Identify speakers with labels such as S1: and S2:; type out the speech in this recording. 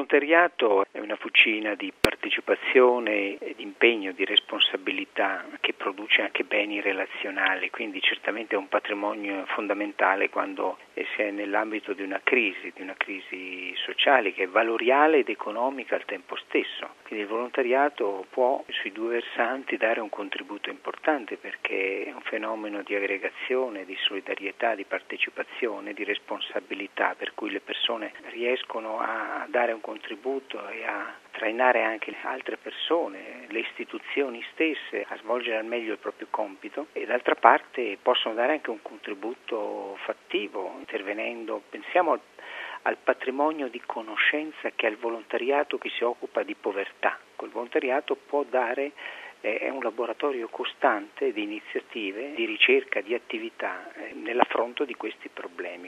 S1: volontariato è una fucina di partecipazione, di impegno, di responsabilità che produce anche beni relazionali, quindi certamente è un patrimonio fondamentale quando si è nell'ambito di una crisi sociale che è valoriale ed economica al tempo stesso. Quindi il volontariato può sui due versanti dare un contributo importante perché è un fenomeno di aggregazione, di solidarietà, di partecipazione, di responsabilità, per cui le persone riescono a dare un contributo e a trainare anche altre persone, le istituzioni stesse a svolgere al meglio il proprio compito e d'altra parte possono dare anche un contributo fattivo intervenendo, pensiamo al patrimonio di conoscenza che ha il volontariato che si occupa di povertà. Col volontariato può dare è un laboratorio costante di iniziative, di ricerca, di attività nell'affronto di questi problemi.